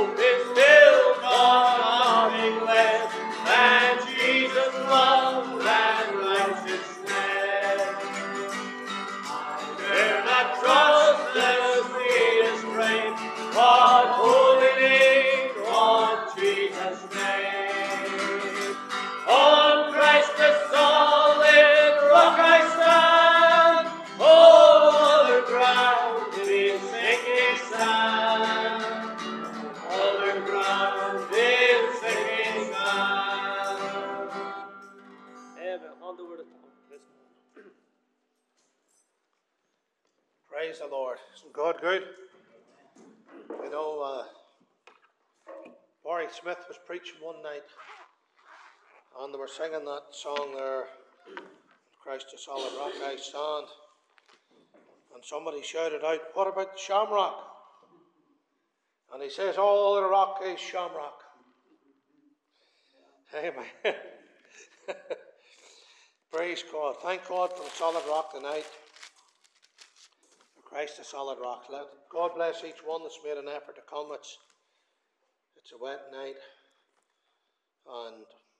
hope is still for nothing less than Jesus' love and righteousness. I dare not trust the sweetest frame, but wholly lean on Jesus' name. On Christ the solid rock I stand, all other ground is sinking sand. Other ground is sinking sand. Amen. On the word of God. Praise the Lord. Isn't God good? You know, Barry Smith was preaching one night, and they were singing that song there, Christ the solid rock I stand. And somebody shouted out, what about the shamrock? And he says, all the rock is shamrock. Amen. Praise God. Thank God for the solid rock tonight. For Christ the solid rock. Let God bless each one that's made an effort to come. It's a wet night, and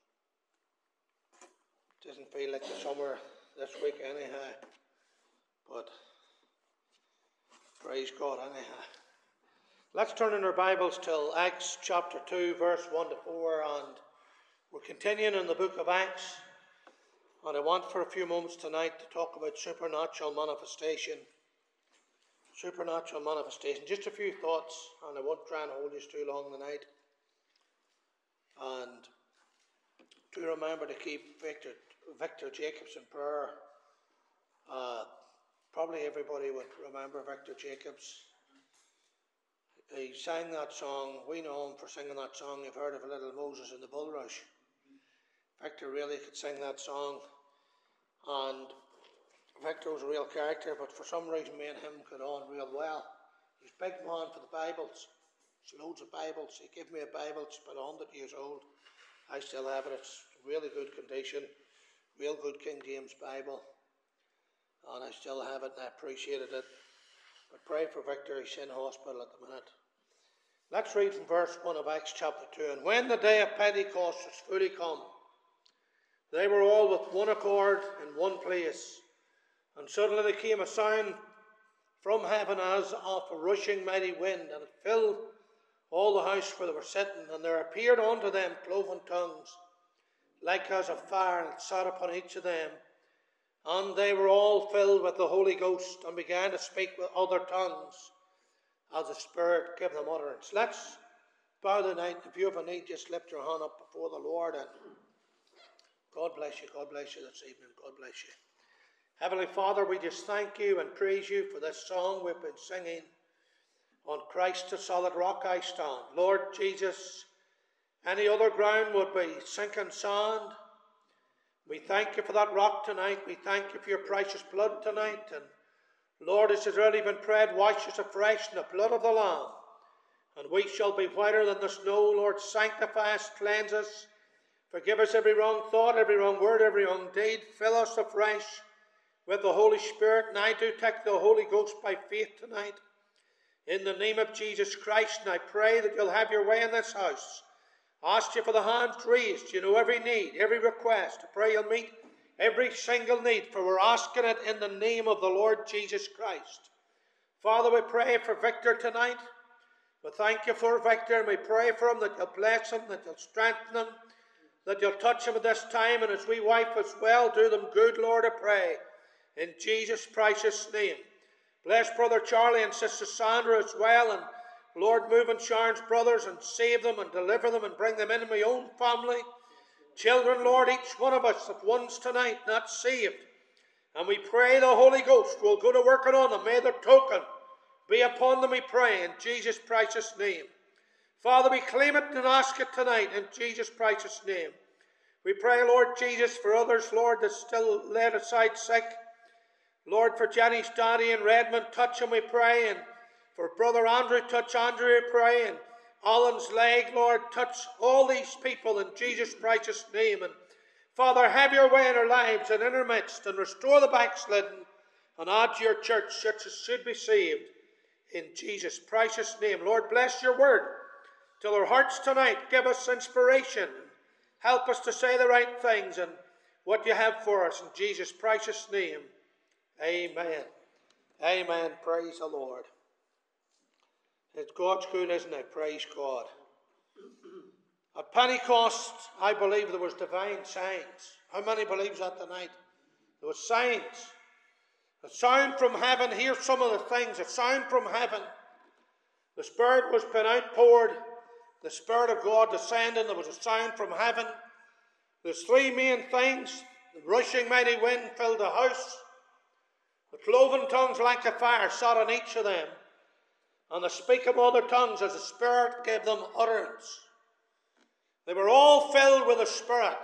it doesn't feel like the summer this week anyhow. But praise God anyhow. Let's turn in our Bibles to Acts chapter 2, verse 1 to 4, and we're continuing in the book of Acts. And I want for a few moments tonight to talk about supernatural manifestation. Supernatural manifestation. Just a few thoughts, and I won't try and hold you too long tonight. And do remember to keep Victor Jacobs in prayer. Probably everybody would remember Victor Jacobs. He sang that song. We know him for singing that song. You've heard of Little Moses in the Bulrush. Victor really could sing that song. And Victor was a real character, but for some reason me and him got on real well. He's a big man for the Bibles. There's loads of Bibles. He gave me a Bible. It's about 100 years old. I still have it. It's really good condition. Real good King James Bible. And I still have it, and I appreciated it. But pray for Victor. He's in hospital at the minute. Let's read from verse 1 of Acts chapter 2. And when the day of Pentecost was fully come, they were all with one accord in one place. And suddenly there came a sound from heaven as of a rushing mighty wind, and it filled all the house where they were sitting. And there appeared unto them cloven tongues, like as of fire, and it sat upon each of them. And they were all filled with the Holy Ghost, and began to speak with other tongues, as the Spirit gave them utterance. Let's bow tonight. If you have a need, just lift your hand up before the Lord, and God bless you. God bless you this evening. God bless you. Heavenly Father, we just thank you and praise you for this song we've been singing. On Christ the solid rock I stand. Lord Jesus, any other ground would be sinking sand. We thank you for that rock tonight. We thank you for your precious blood tonight. And Lord, as has already been prayed, wash us afresh in the blood of the Lamb. And we shall be whiter than the snow. Lord, sanctify us, cleanse us. Forgive us every wrong thought, every wrong word, every wrong deed. Fill us afresh with the Holy Spirit. And I do take the Holy Ghost by faith tonight. In the name of Jesus Christ, and I pray that you'll have your way in this house. I ask you for the hands raised. You know every need, every request. I pray you'll meet every single need, for we're asking it in the name of the Lord Jesus Christ. Father, we pray for Victor tonight. We thank you for Victor, and we pray for him that you'll bless him, that you'll strengthen him, that you'll touch him at this time, and his wee wife as well. Do them good, Lord, I pray. In Jesus' precious name. Bless Brother Charlie and Sister Sandra as well, and Lord, move in Sharon's brothers and save them and deliver them and bring them into my own family. Children, Lord, each one of us that one's tonight not saved. And we pray the Holy Ghost will go to working on them. May the token be upon them, we pray, in Jesus' precious name. Father, we claim it and ask it tonight in Jesus' precious name. We pray, Lord Jesus, for others, Lord, that's still laid aside sick. Lord, for Jenny's daddy in Redmond, touch him, we pray. And for Brother Andrew, touch Andrew, we pray. And Alan's leg, Lord, touch all these people in Jesus' precious name. And Father, have your way in our lives and in our midst, and restore the backslidden, and add to your church such as should be saved. In Jesus' precious name. Lord, bless your word Still our hearts tonight. Give us inspiration. Help us to say the right things and what you have for us. In Jesus' precious name, amen. Amen. Praise the Lord. It's God's good, isn't it? Praise God. At Pentecost, I believe there was divine signs. How many believes that tonight? There was signs. A sound from heaven. Here's some of the things. A sound from heaven. The Spirit was being outpoured. The Spirit of God descending. There was a sound from heaven. There's three main things. The rushing mighty wind filled the house. The cloven tongues like a fire sat on each of them. And the speak of other tongues as the Spirit gave them utterance. They were all filled with the Spirit.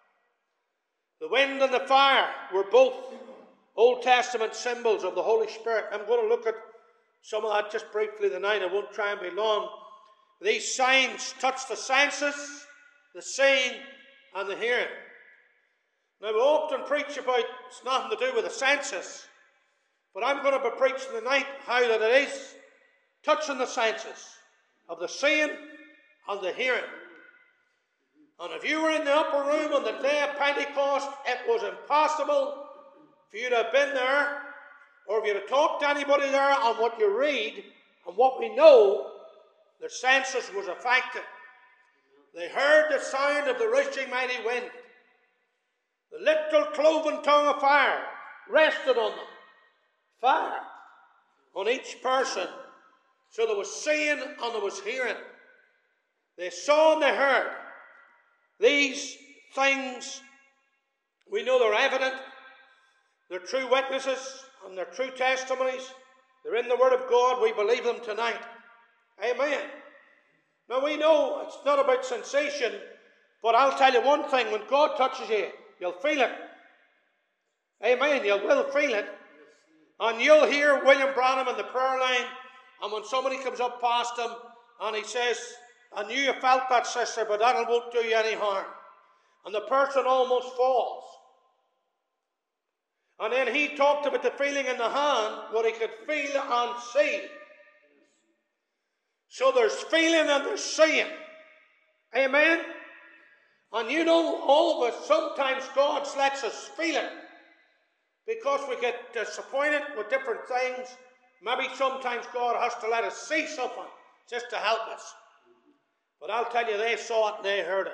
The wind and the fire were both Old Testament symbols of the Holy Spirit. I'm going to look at some of that just briefly tonight. I won't try and be long. These signs touch the senses, the seeing, and the hearing. Now, we often preach about it's nothing to do with the senses, but I'm going to be preaching tonight how that it is touching the senses of the seeing and the hearing. And if you were in the upper room on the day of Pentecost, it was impossible for you to have been there, or if you had talked to anybody there on what you read and what we know, their senses was affected. They heard the sound of the rushing mighty wind. The literal cloven tongue of fire rested on them. Fire on each person. So there was seeing and there was hearing. They saw and they heard. These things, we know they're evident. They're true witnesses and they're true testimonies. They're in the Word of God. We believe them tonight. Amen. Now we know it's not about sensation, but I'll tell you one thing. When God touches you, you'll feel it. Amen. You will feel it. And you'll hear William Branham in the prayer line, and when somebody comes up past him and he says, I knew you felt that, sister, but that won't do you any harm. And the person almost falls. And then he talked about the feeling in the hand, what he could feel and see. So there's feeling and there's seeing. Amen? And you know, all of us, sometimes God lets us feel it. Because we get disappointed with different things. Maybe sometimes God has to let us see something just to help us. But I'll tell you, they saw it and they heard it.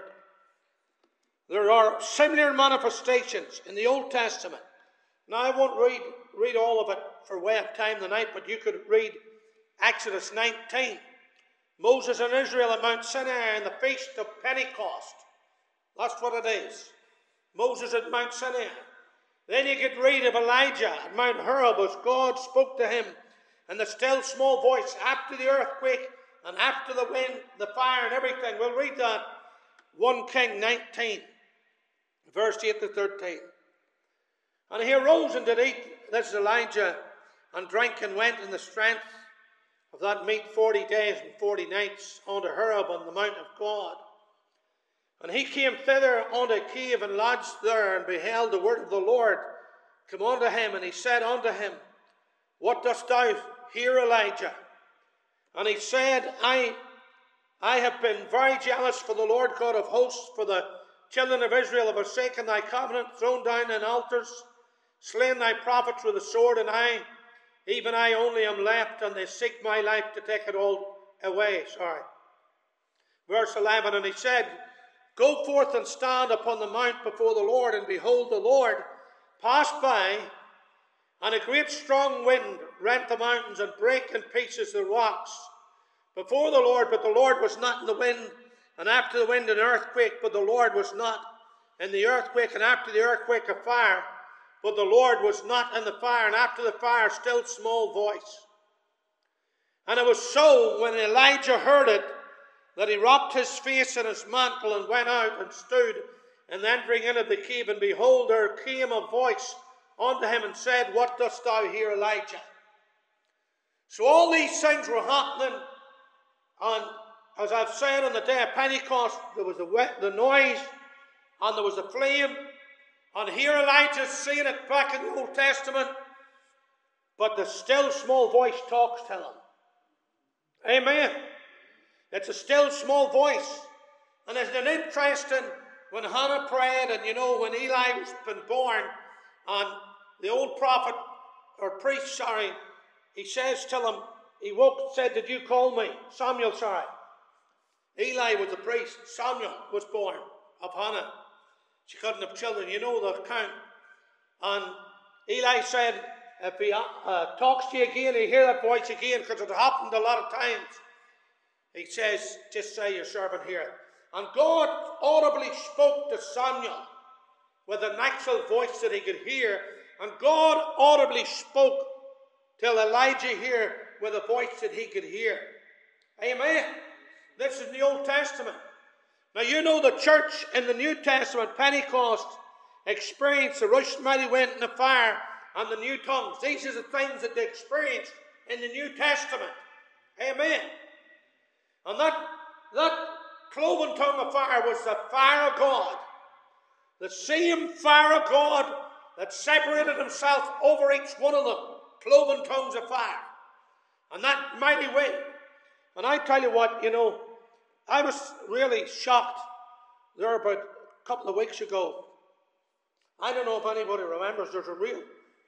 There are similar manifestations in the Old Testament. Now, I won't read all of it for way of time tonight, but you could read Exodus 19. Moses and Israel at Mount Sinai in the Feast of Pentecost. That's what it is. Moses at Mount Sinai. Then you could read of Elijah at Mount Horeb as God spoke to him in the still small voice after the earthquake and after the wind, the fire and everything. We'll read that. 1 King 19, verse 8 to 13. And he arose and did eat, this is Elijah, and drank and went in the strength of that meat 40 days and 40 nights unto Horeb on the mount of God. And he came thither unto a cave and lodged there, and beheld the word of the Lord come unto him. And he said unto him, What dost thou here, Elijah? And he said, I have been very jealous for the Lord God of hosts, for the children of Israel have forsaken thy covenant, thrown down thine altars, slain thy prophets with the sword, and even I only am left, and they seek my life to take it all away. Verse 11, and he said, Go forth and stand upon the mount before the Lord, and behold, the Lord passed by, and a great strong wind rent the mountains and brake in pieces the rocks before the Lord, but the Lord was not in the wind, and after the wind an earthquake, but the Lord was not in the earthquake, and after the earthquake a fire, but the Lord was not in the fire, and after the fire still small voice. And it was so, when Elijah heard it, that he wrapped his face in his mantle and went out and stood, and entering into the cave, and behold, there came a voice unto him and said, What dost thou here, Elijah? So all these things were happening, and as I've said, on the day of Pentecost, there was the noise, and there was the flame, and here Elijah's seeing it back in the Old Testament, but the still small voice talks to him. Amen. It's a still small voice. And isn't it interesting when Hannah prayed, and when Eli was been born, and the old prophet, or priest, he says to him, he said, "Did you call me?" Samuel, Eli was the priest. Samuel was born of Hannah. She couldn't have children. You know the account. And Eli said, if he talks to you again, you hear that voice again, because it happened a lot of times. He says, just say your servant here. And God audibly spoke to Samuel with an actual voice that he could hear. And God audibly spoke to Elijah here with a voice that he could hear. Amen. This is in the Old Testament. Now you know the church in the New Testament, Pentecost, experienced the rush mighty wind and the fire and the new tongues. These are the things that they experienced in the New Testament. Amen. And that cloven tongue of fire was the fire of God. The same fire of God that separated himself over each one of them. Cloven tongues of fire. And that mighty wind. And I tell you what, I was really shocked there about a couple of weeks ago. I don't know if anybody remembers, there's a real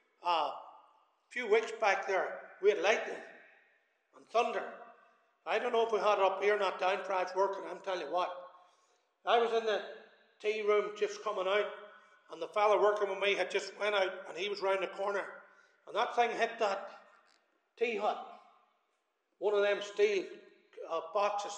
few weeks back there, we had lightning and thunder. I don't know if we had it up here, not down, for it's working. I'm telling you what. I was in the tea room just coming out, and the fella working with me had just went out, and he was round the corner. And that thing hit that tea hut. One of them steel boxes.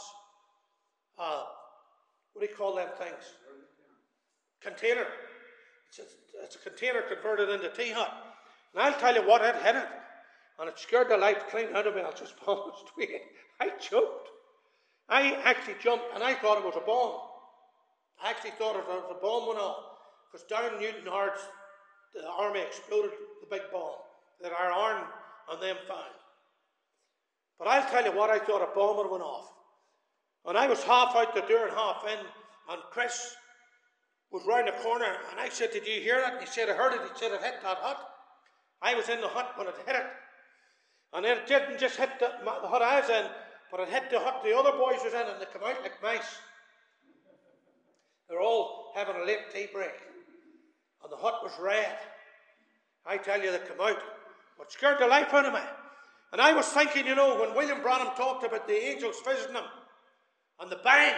What do you call them things? Container. It's a container converted into tea hut. And I'll tell you what, it hit it. And it scared the life clean out of me. I'll just be honest with you. I choked. I actually jumped, and I thought it was a bomb. I actually thought it was a bomb went off. Because down in Newton Hards, the army exploded the big bomb that our arm and them found. But I'll tell you what, I thought a bomb had went off. And I was half out the door and half in, and Chris was round the corner, and I said, "Did you hear that?" And he said, "I heard it." He said, "It hit that hut." I was in the hut when it hit it. And then it didn't just hit the hut I was in, but it hit the hut the other boys was in, and they come out like mice. They're all having a late tea break. And the hut was red. I tell you, they come out. But scared the life out of me. And I was thinking, when William Branham talked about the angels visiting him, and the bang,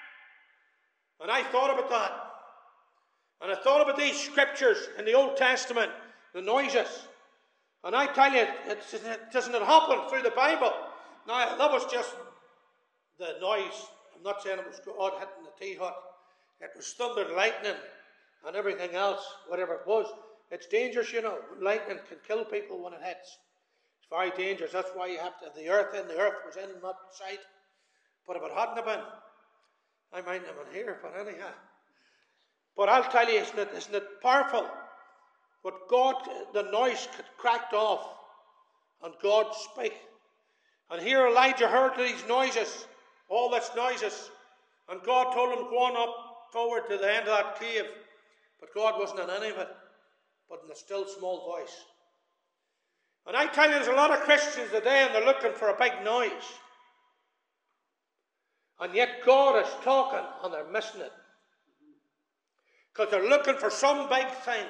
and I thought about that. And I thought about these scriptures in the Old Testament, the noises. And I tell you, doesn't it happen through the Bible? Now, that was just the noise. I'm not saying it was God hitting the tea hut. It was thunder and lightning and everything else, whatever it was. It's dangerous, Lightning can kill people when it hits. It's very dangerous. That's why you have to have the earth in. The earth was in, not sight. But if it hadn't been, I might have been here, but anyhow. But I'll tell you, isn't it powerful? But God, the noise cracked off, and God spake. And here Elijah heard these noises, all these noises, and God told him, go on up forward to the end of that cave. But God wasn't in any of it, but in a still small voice. And I tell you, there's a lot of Christians today, and they're looking for a big noise. And yet God is talking, and they're missing it. Because they're looking for some big thing.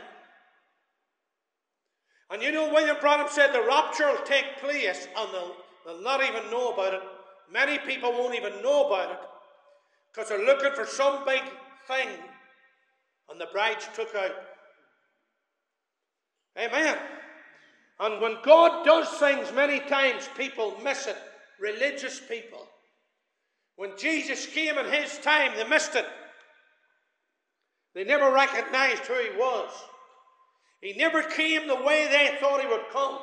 And William Branham said the rapture will take place, and they'll not even know about it. Many people won't even know about it, because they're looking for some big thing, and the bride's took out. Amen. And when God does things, many times people miss it. Religious people. When Jesus came in his time, they missed it. They never recognized who he was. He never came the way they thought he would come.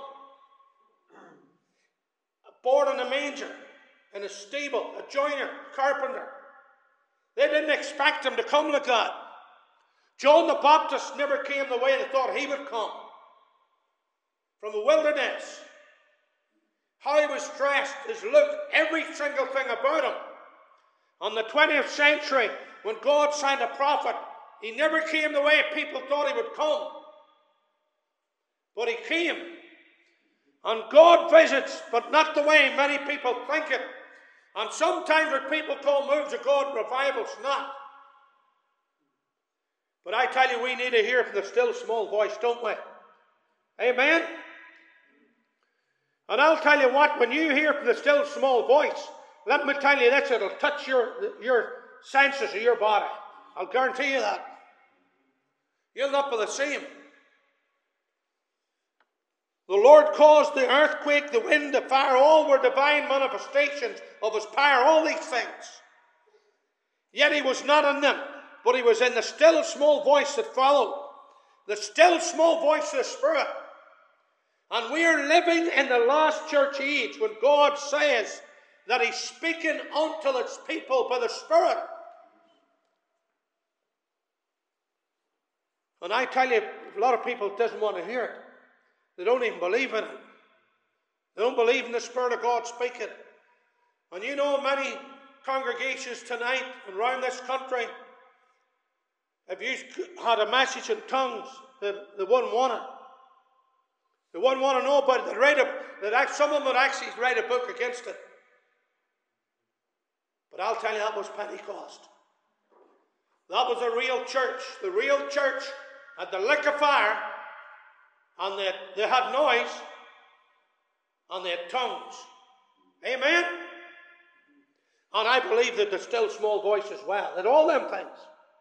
Born in a manger, in a stable, a joiner, carpenter. They didn't expect him to come like that. John the Baptist never came the way they thought he would come. From the wilderness. How he was dressed, his look, every single thing about him. On the 20th century, when God sent a prophet, he never came the way people thought he would come. But he came. And God visits, but not the way many people think it. And sometimes what people call moves of God revival, it's not. But I tell you, we need to hear from the still small voice, don't we? Amen? And I'll tell you what, when you hear from the still small voice, let me tell you this, it'll touch your senses of your body. I'll guarantee you that. You'll not be the same. The Lord caused the earthquake, the wind, the fire, all were divine manifestations of his power, all these things. Yet he was not in them, but he was in the still small voice that followed. The still small voice of the Spirit. And we are living in the last church age when God says that he's speaking unto his people by the Spirit. And I tell you, a lot of people doesn't want to hear it. They don't even believe in it. They don't believe in the Spirit of God speaking. And you know, many congregations tonight and around this country, if you had a message in tongues, they wouldn't want it. They wouldn't want to know about it. Some of them would actually write a book against it. But I'll tell you, that was Pentecost. That was a real church. The real church had the lick of fire, and they had noise, and they had tongues. Amen? And I believe that the still small voice as well. That all them things.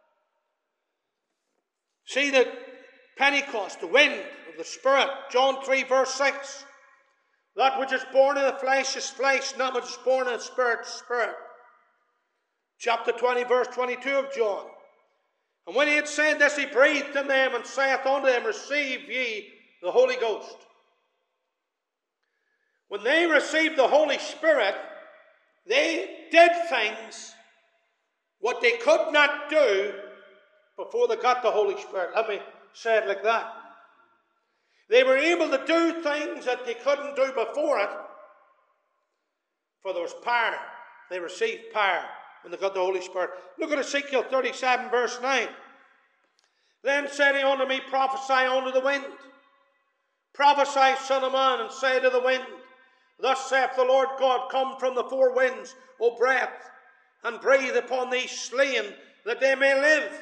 See that Pentecost, the wind of the Spirit, John 3 verse 6. That which is born of the flesh is flesh, and that which is born of the Spirit is spirit. Chapter 20 verse 22 of John. And when he had said this, he breathed on them and saith unto them, receive ye the Holy Ghost. When they received the Holy Spirit, they did things what they could not do before they got the Holy Spirit. Let me say it like that. They were able to do things that they couldn't do before it, for there was power. They received power when they got the Holy Spirit. Look at Ezekiel 37 verse 9. Then said he unto me, prophesy unto the wind. Prophesy, son of man, and say to the wind, thus saith the Lord God, come from the four winds, O breath, and breathe upon these slain, that they may live.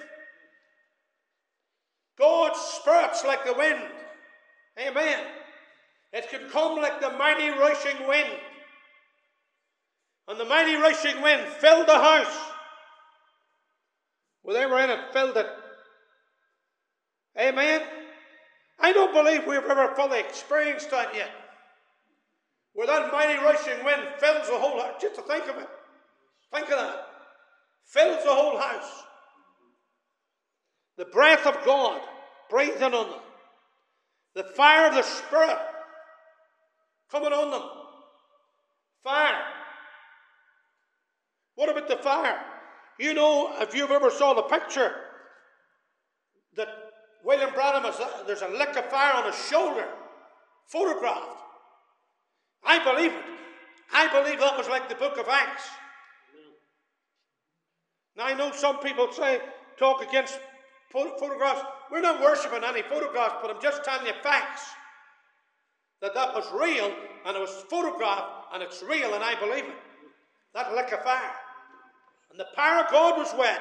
God's Spirit's like the wind. Amen. It can come like the mighty rushing wind. And the mighty rushing wind filled the house. Well, they were in it, filled it. Amen. I don't believe we've ever fully experienced that yet. Where that mighty rushing wind fills the whole house. Just to think of it. Think of that. Fills the whole house. The breath of God breathing on them. The fire of the Spirit coming on them. Fire. What about the fire? You know, if you've ever saw the picture that William Branham there's a lick of fire on his shoulder, photographed. I believe it. I believe that was like the book of Acts. Now I know some people talk against photographs. We're not worshipping any photographs, but I'm just telling you facts. That was real, and it was photographed, and it's real, and I believe it. That lick of fire. And the power of God was wet.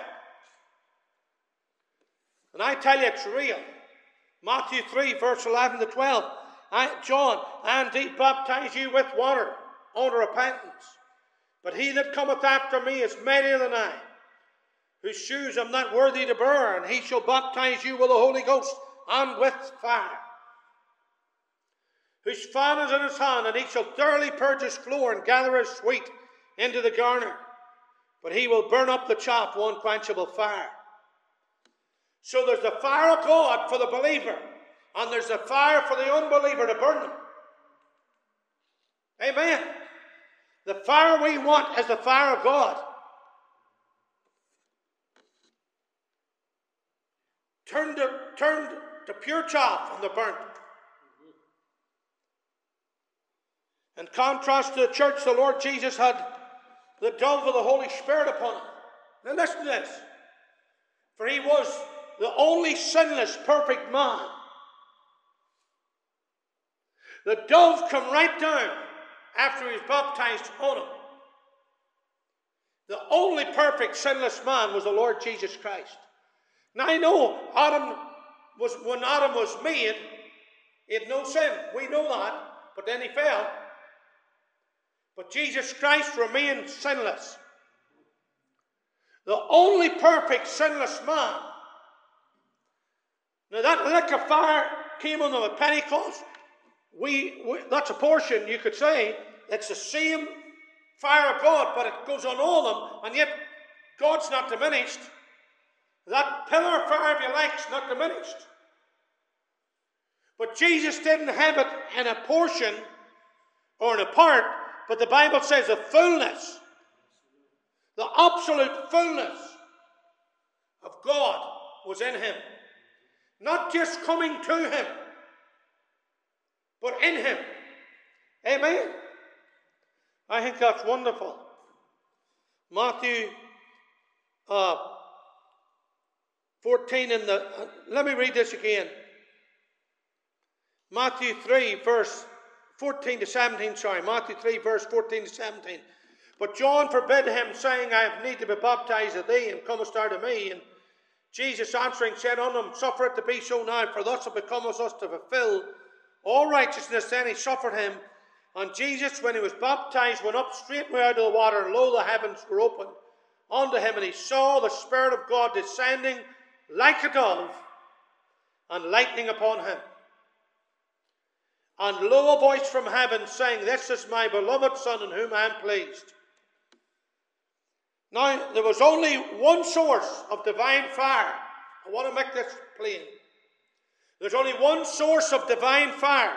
And I tell you, it's real. Matthew 3, verse 11 to 12. John, I indeed baptize you with water unto repentance. But he that cometh after me is mightier than I, whose shoes I'm not worthy to bear, and he shall baptize you with the Holy Ghost and with fire. Whose fan is in his hand, and he shall thoroughly purge his floor and gather his wheat into the garner. But he will burn up the chaff with unquenchable fire. So there's the fire of God for the believer, and there's the fire for the unbeliever to burn them. Amen. The fire we want is the fire of God. Turned to pure chaff and the burnt. In contrast to the church, the Lord Jesus had the dove of the Holy Spirit upon him. Now listen to this. For he was the only sinless, perfect man. The dove come right down after he was baptized on him. The only perfect sinless man was the Lord Jesus Christ. Now I know when Adam was made, he had no sin. We know that. But then he fell. But Jesus Christ remained sinless. The only perfect sinless man. Now that lick of fire came on them at Pentecost. That's a portion, you could say. It's the same fire of God, but it goes on all of them, and yet God's not diminished. That pillar of fire, if you like, is not diminished. But Jesus didn't have it in a portion or in a part, but the Bible says the fullness, the absolute fullness of God was in him. Not just coming to him, but in him. Amen? I think that's wonderful. Matthew 14 let me read this again. Matthew 3 verse 14 to 17, Matthew 3 verse 14 to 17. But John forbid him, saying, I have need to be baptized of thee, and comest thou to me? And Jesus answering said unto him, Suffer it to be so now, for thus it becometh us to fulfill all righteousness. Then he suffered him. And Jesus, when he was baptized, went up straightway out of the water, and lo, the heavens were opened unto him, and he saw the Spirit of God descending like a dove, and lighting upon him. And lo, a voice from heaven saying, This is my beloved Son, in whom I am pleased. Now, there was only one source of divine fire. I want to make this plain. There's only one source of divine fire.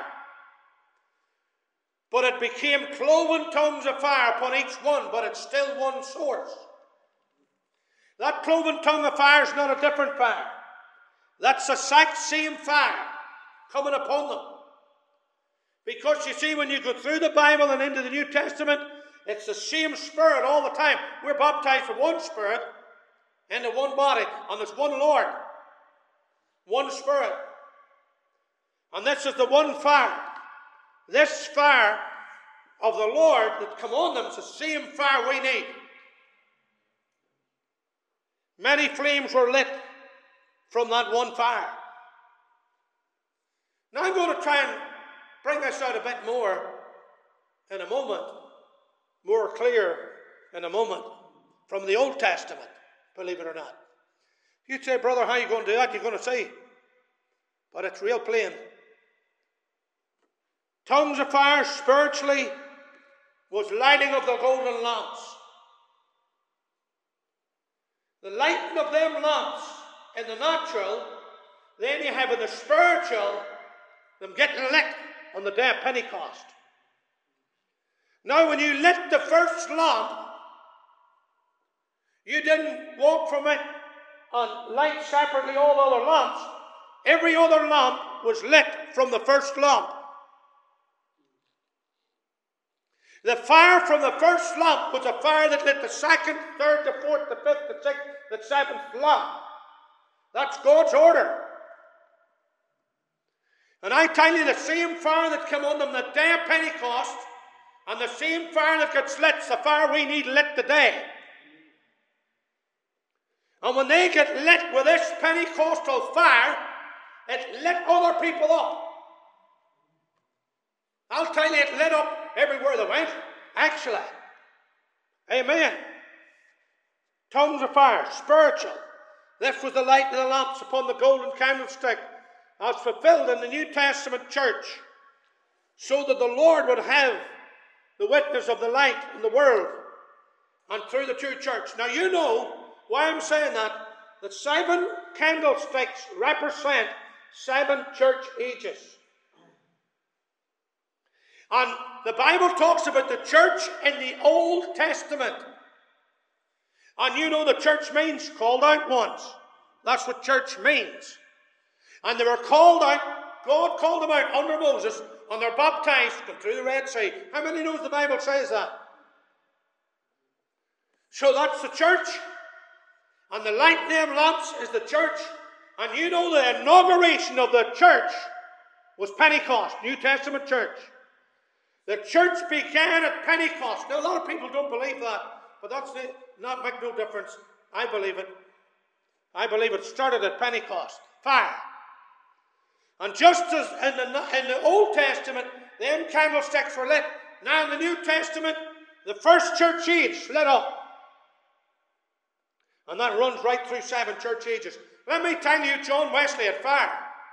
But it became cloven tongues of fire upon each one, but it's still one source. That cloven tongue of fire is not a different fire. That's the exact same fire coming upon them. Because you see, when you go through the Bible and into the New Testament, it's the same Spirit all the time. We're baptized with one Spirit into one body, and there's one Lord, one Spirit. And this is the one fire. This fire of the Lord that come on them is the same fire we need. Many flames were lit from that one fire. Now I'm going to try and bring this out a bit more in a moment, more clear in a moment, from the Old Testament, believe it or not. You'd say, brother, how are you going to do that? You're going to say, but it's real plain. Tongues of fire spiritually was lighting of the golden lamps. The lighting of them lamps in the natural, then you have in the spiritual, them getting lit on the day of Pentecost. Now when you lit the first lamp, you didn't walk from it and light separately all other lamps. Every other lamp was lit from the first lamp. The fire from the first lamp was a fire that lit the second, third, the fourth, the fifth, the sixth, the seventh lamp. That's God's order. And I tell you, the same fire that came on them the day of Pentecost, and the same fire that gets lit is the fire we need lit today. And when they get lit with this Pentecostal fire, it lit other people up. I'll tell you, it lit up everywhere they went, actually. Amen. Tongues of fire, spiritual. This was the light of the lamps upon the golden candlestick, as fulfilled in the New Testament church, so that the Lord would have the witness of the light in the world and through the true church. Now you know why I'm saying that. The 7 candlesticks represent 7 church ages. And the Bible talks about the church in the Old Testament. And you know the church means called out ones. That's what church means. And they were called out, God called them out under Moses, and they're baptized, come through the Red Sea. How many knows the Bible says that? So that's the church. And the light in them lamps is the church. And you know the inauguration of the church was Pentecost, New Testament church. The church began at Pentecost. Now, a lot of people don't believe that, but that's not make no difference. I believe it. I believe it started at Pentecost. Fire. And just as in the Old Testament, them candlesticks were lit. Now in the New Testament, the first church age lit up. And that runs right through 7 church ages. Let me tell you, John Wesley had fire.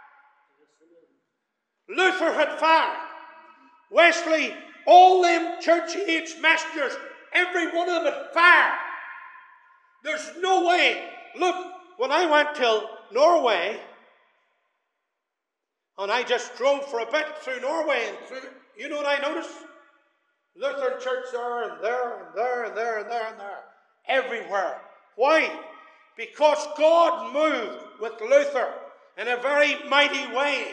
Luther had fire. Wesley, all them church age messengers, every one of them had fire. There's no way. Look, when I went to Norway, and I just drove for a bit through Norway, and through, you know what I noticed? Lutheran church there and there and there and there and there and there. Everywhere. Why? Because God moved with Luther in a very mighty way.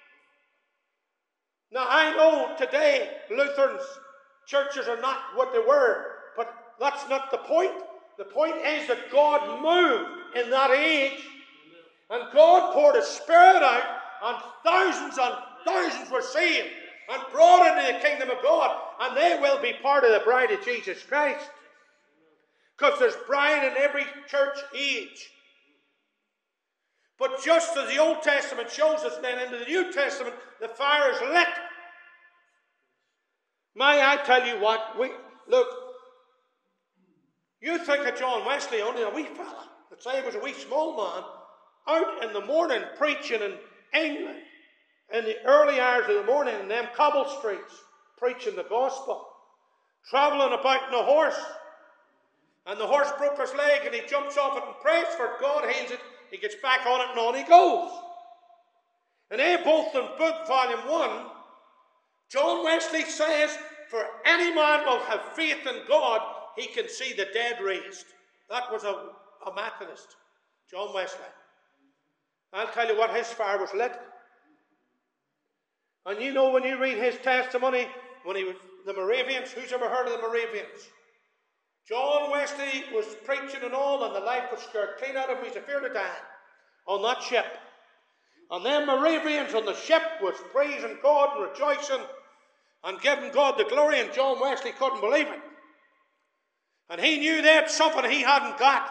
Now I know today Lutherans churches are not what they were, but that's not the point. The point is that God moved in that age, and God poured His Spirit out, and thousands were saved and brought into the kingdom of God, and they will be part of the bride of Jesus Christ. Because there's bride in every church age. But just as the Old Testament shows us, then into the New Testament, the fire is lit. May I tell you what? Look, you think of John Wesley, only a wee fella. Let's say he was a wee small man, out in the morning preaching in England, in the early hours of the morning, in them cobble streets, preaching the gospel, travelling about in a horse. And the horse broke his leg, and he jumps off it and prays for it. God heals it. He gets back on it, and on he goes. And they both in book volume 1, John Wesley says, for any man will have faith in God, he can see the dead raised. That was a Methodist, John Wesley. I'll tell you what, his fire was lit. And you know, when you read his testimony, when he was the Moravians, who's ever heard of the Moravians? John Wesley was preaching and all, and the life was scared clean out of him. He's afraid to die on that ship. And them Moravians on the ship was praising God and rejoicing and giving God the glory, and John Wesley couldn't believe it. And he knew they had something he hadn't got.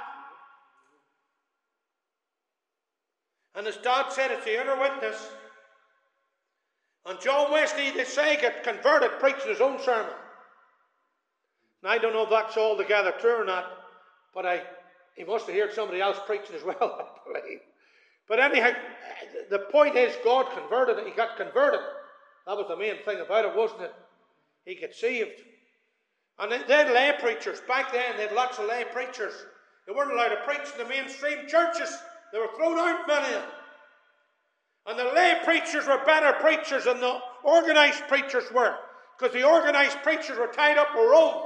And his dad said it's the inner witness. And John Wesley, they say, got converted preaching his own sermon. Now, I don't know if that's altogether true or not, but he must have heard somebody else preaching as well, I believe. But anyhow, the point is God converted it. He got converted. That was the main thing about it, wasn't it? He got saved. And they had lay preachers. Back then, they had lots of lay preachers. They weren't allowed to preach in the mainstream churches. They were thrown out, many of them. And the lay preachers were better preachers than the organised preachers were, because the organised preachers were tied up with Rome.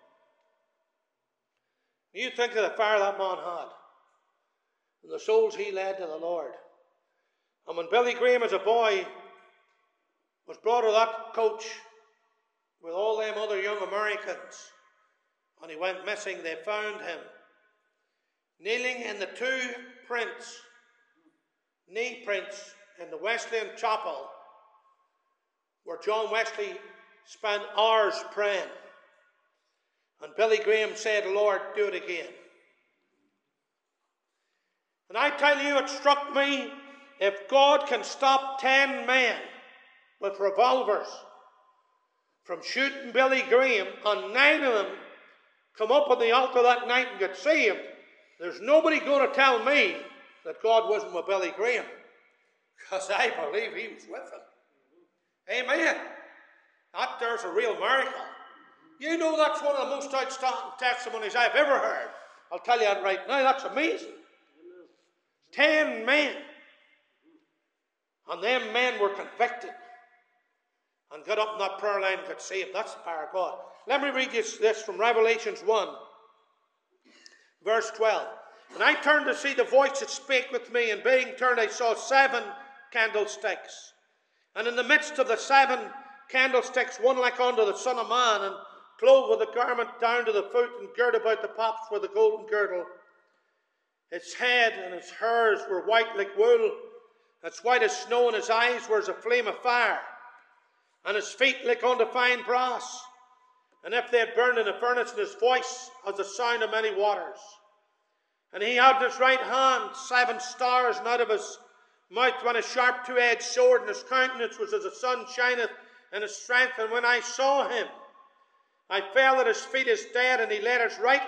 You think of the fire that man had, and the souls he led to the Lord. And when Billy Graham as a boy was brought to that coach with all them other young Americans, and he went missing, they found him kneeling in the 2 knee prints in the Wesleyan chapel, where John Wesley spent hours praying. And Billy Graham said, Lord, do it again. And I tell you, it struck me, if God can stop 10 men with revolvers from shooting Billy Graham, and 9 of them come up on the altar that night and get saved, there's nobody going to tell me that God wasn't with Billy Graham, because I believe he was with him. Amen. That there's a real miracle. You know, that's one of the most outstanding testimonies I've ever heard. I'll tell you that right now. That's amazing. 10 men. And them men were convicted and got up in that prayer line and got saved. That's the power of God. Let me read you this from Revelations 1, verse 12. And I turned to see the voice that spake with me, and being turned I saw 7 candlesticks. And in the midst of the 7 candlesticks, one like unto the Son of Man, and clothed with a garment down to the foot, and girt about the paps with a golden girdle. Its head and its hairs were white like wool, as white as snow, and his eyes were as a flame of fire, and his feet like unto fine brass. and if they had burned in a furnace, and his voice as the sound of many waters. And he had in his right hand 7 stars, and out of his mouth went a sharp two-edged sword, and his countenance was as the sun shineth in his strength. And when I saw him, I fell at his feet as dead, and he laid his right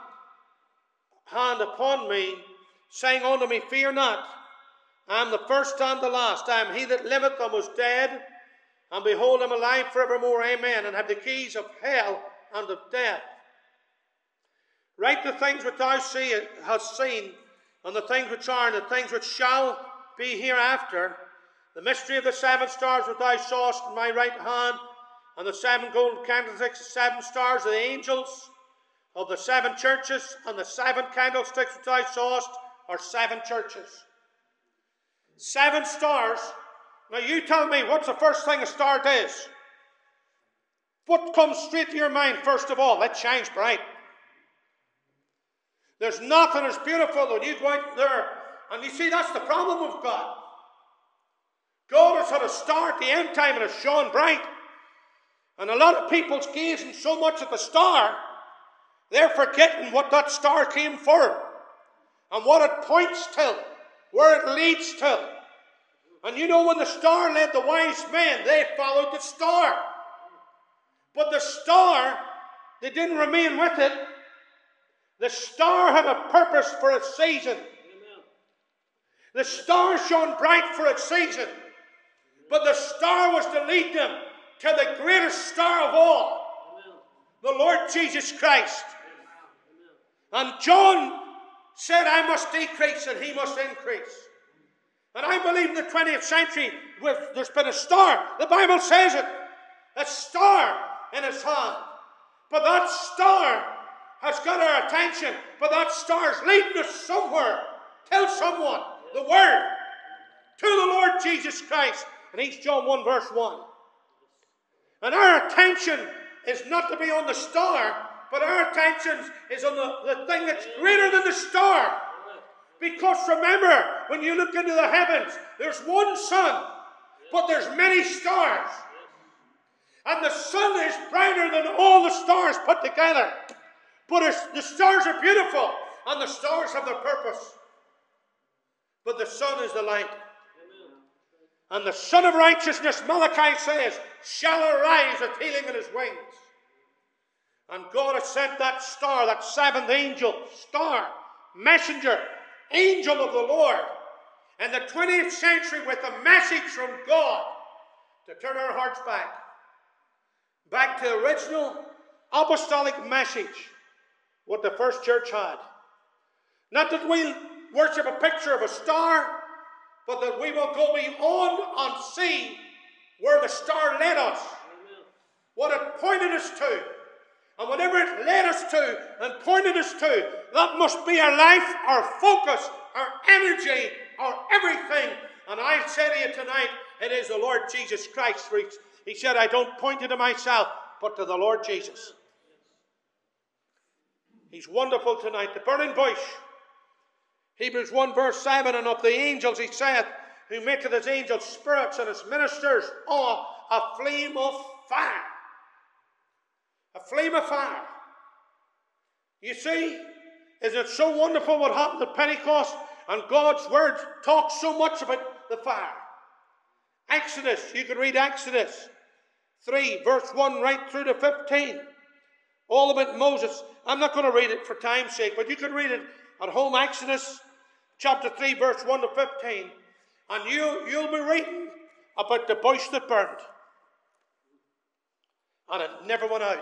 hand upon me, saying unto me, Fear not, I am the first and the last. I am he that liveth and was dead, and behold, I am alive forevermore. Amen. And have the keys of hell and of death. Write the things which thou hast seen, and the things which are, and the things which shall be hereafter. The mystery of the 7 stars which thou sawest in my right hand, and the 7 golden candlesticks, the 7 stars of the angels of the 7 churches, and the 7 candlesticks which thou sawest are 7 churches. 7 stars. Now you tell me, what's the first thing a star does? What comes straight to your mind first of all? It shines bright. There's nothing as beautiful when you go out there. And you see, that's the problem with God. God has had a star at the end time and it's shone bright. And a lot of people's gazing so much at the star, they're forgetting what that star came for. And what it points to, where it leads to. And you know, when the star led the wise men, they followed the star. But the star, they didn't remain with it. The star had a purpose for its season. The star shone bright for its season. But the star was to lead them to the greatest star of all, the Lord Jesus Christ. And John said, I must decrease and he must increase. And I believe in the 20th century, there's been a star. The Bible says it. A star in his hand. But that star has got our attention. But that star is leading us somewhere. Tell someone the word. To the Lord Jesus Christ. And he's John 1 verse 1. And our attention is not to be on the star, but our attention is on the thing that's greater than the star. Because remember, when you look into the heavens, there's one sun, but there's many stars. And the sun is brighter than all the stars put together. But the stars are beautiful, and the stars have their purpose. But the sun is the light. And the Son of Righteousness, Malachi says, shall arise with healing in his wings. And God has sent that star, that 7th angel, star, messenger, angel of the Lord, in the 20th century with a message from God to turn our hearts back to the original apostolic message, what the first church had. Not that we worship a picture of a star, but that we will go beyond and see where the star led us, what it pointed us to. And whatever it led us to and pointed us to, that must be our life, our focus, our energy, our everything. And I say to you tonight, it is the Lord Jesus Christ. He said, I don't point it to myself, but to the Lord Jesus. He's wonderful tonight. The burning bush. Hebrews 1 verse 7, and of the angels he saith, who maketh his angels spirits and his ministers a flame of fire. A flame of fire. You see, isn't it so wonderful what happened at Pentecost? And God's word talks so much about the fire. Exodus, you can read Exodus 3, verse 1 right through to 15. All about Moses. I'm not going to read it for time's sake, but you can read it at home. Exodus chapter 3, verse 1 to 15. And you'll be reading about the bush that burned. And it never went out.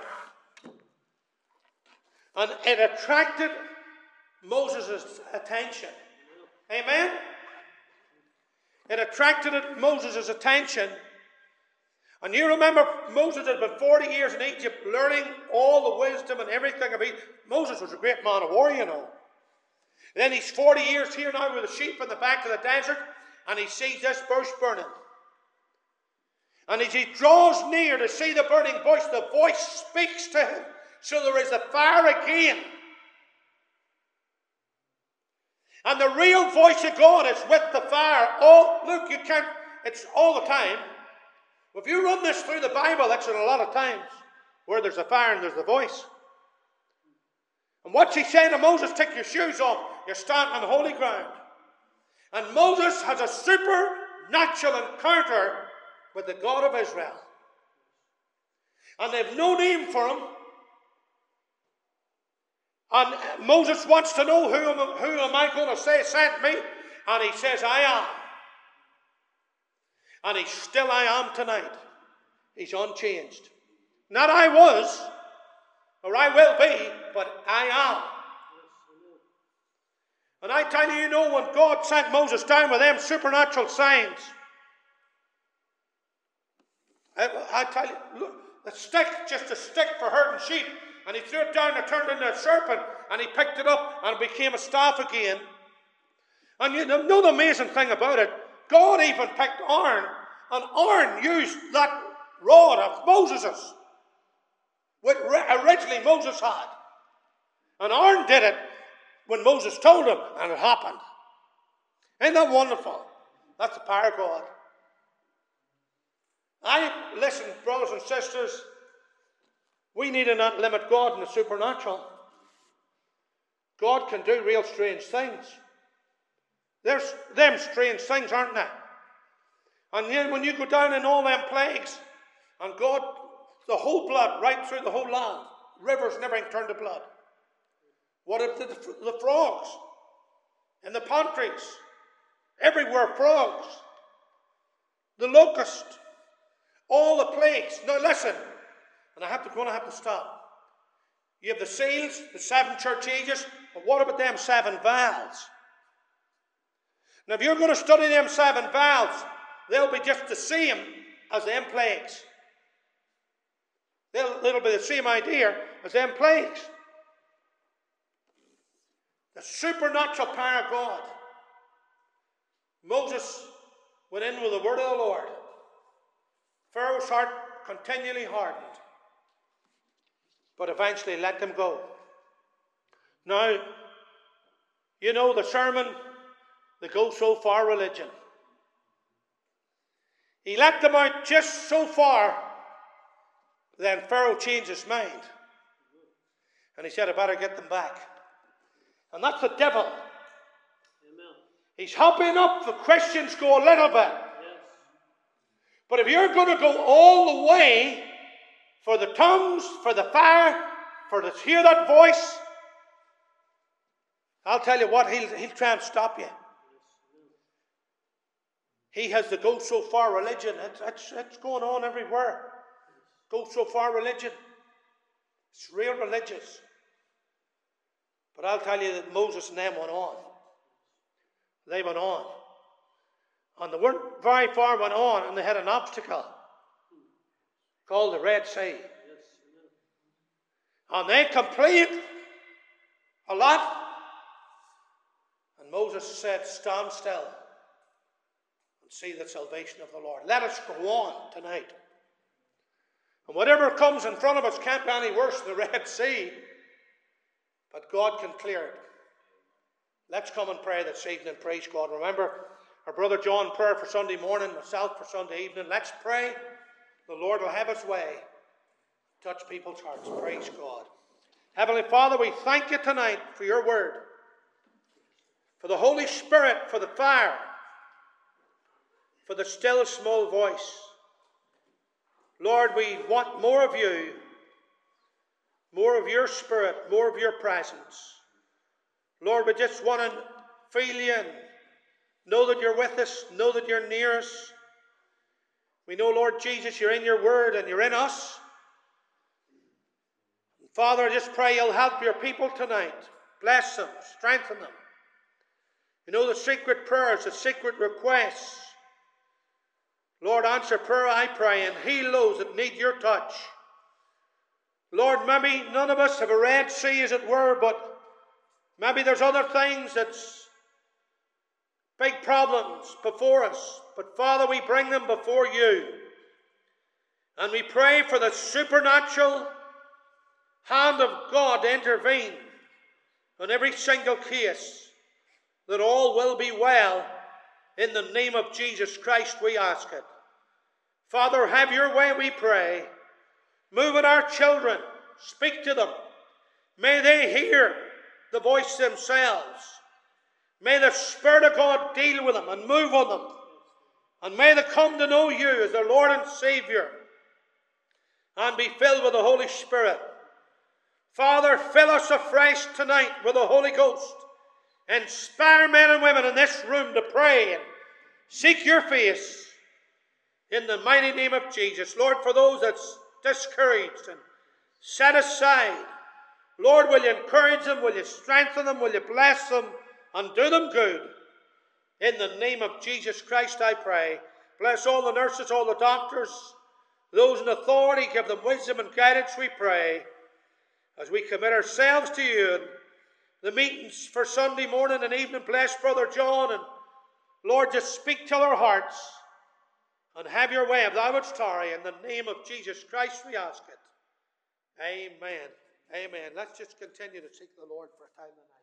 And it attracted Moses' attention. Amen? It attracted Moses' attention. And you remember Moses had been 40 years in Egypt learning all the wisdom and everything of Egypt. Moses was a great man of war, you know. Then he's 40 years here now with the sheep in the back of the desert, and he sees this bush burning. And as he draws near to see the burning bush, the voice speaks to him. So there is a fire again. And the real voice of God is with the fire. Oh, look, you can't, it's all the time. If you run this through the Bible, that's in a lot of times. Where there's a fire and there's the voice. And what's he saying to Moses? Take your shoes off. You're standing on holy ground. And Moses has a supernatural encounter with the God of Israel. And they've no name for him. And Moses wants to know, who am I going to say sent me? And he says, I am. And he's still I am tonight. He's unchanged. Not I was, or I will be, but I am. And I tell you, when God sent Moses down with them supernatural signs, I tell you, look, the stick, just a stick for herding sheep, and he threw it down and it turned into a serpent, and he picked it up and it became a staff again. And you know the amazing thing about it, God even picked Aaron, and Aaron used that rod of Moses's, what originally Moses had. And Aaron did it when Moses told him, and it happened. Isn't that wonderful? That's the power of God. Listen, brothers and sisters, we need to not limit God in the supernatural. God can do real strange things. There's them strange things, aren't there? And then when you go down in all them plagues, and God, the whole blood, right through the whole land, rivers and everything turned to blood. What if the frogs in the pantries? Everywhere frogs. The locust. All the plagues. Now listen, and I'm going to have to stop. You have the seals, the 7 church ages, but what about them 7 vials? Now if you're going to study them 7 vials, they'll be just the same as them plagues. They'll be the same idea as them plagues. The supernatural power of God. Moses went in with the word of the Lord. Pharaoh's heart continually hardened, but eventually let them go. Now, the sermon, the go so far religion. He let them out just so far, then Pharaoh changed his mind. And he said, I better get them back. And that's the devil. Amen. He's helping up the Christians go a little bit. Yes. But if you're going to go all the way for the tongues, for the fire, for to hear that voice, I'll tell you what, he'll try and stop you. He has the go so far religion. It's going on everywhere. Go so far religion. It's real religious. But I'll tell you that Moses and them went on. They went on. And they weren't very far went on, and they had an obstacle called the Red Sea. And they complained a lot. And Moses said, stand still and see the salvation of the Lord. Let us go on tonight. And whatever comes in front of us can't be any worse than the Red Sea. But God can clear it. Let's come and pray this evening. Praise God. Remember our brother John prayer for Sunday morning, myself for Sunday evening. Let's pray. The Lord will have his way. Touch people's hearts. Praise God. Heavenly Father, we thank you tonight for your word. For the Holy Spirit, for the fire. For the still small voice. Lord, we want more of you. More of your Spirit, more of your presence. Lord, we just want to feel you and know that you're with us, know that you're near us. We know, Lord Jesus, you're in your word and you're in us. And Father, I just pray you'll help your people tonight. Bless them, strengthen them. You know the secret prayers, the secret requests. Lord, answer prayer, I pray, and heal those that need your touch. Lord, maybe none of us have a Red Sea, as it were, but maybe there's other things that's big problems before us. But Father, we bring them before you. And we pray for the supernatural hand of God to intervene in every single case, that all will be well. In the name of Jesus Christ we ask it. Father, have your way, we pray. Move in our children. Speak to them. May they hear the voice themselves. May the Spirit of God deal with them and move on them. And may they come to know you as their Lord and Saviour and be filled with the Holy Spirit. Father, fill us afresh tonight with the Holy Ghost. Inspire men and women in this room to pray and seek your face in the mighty name of Jesus. Lord, for those that's discouraged and set aside, Lord, will you encourage them, will you strengthen them, will you bless them and do them good. In the name of Jesus Christ I pray. Bless all the nurses, all the doctors, those in authority, give them wisdom and guidance, we pray, as we commit ourselves to you. And the meetings for Sunday morning and evening, bless Brother John, and Lord, just speak to our hearts and have your way if thou wouldst tarry. In the name of Jesus Christ we ask it. Amen. Amen. Let's just continue to seek the Lord for a time tonight.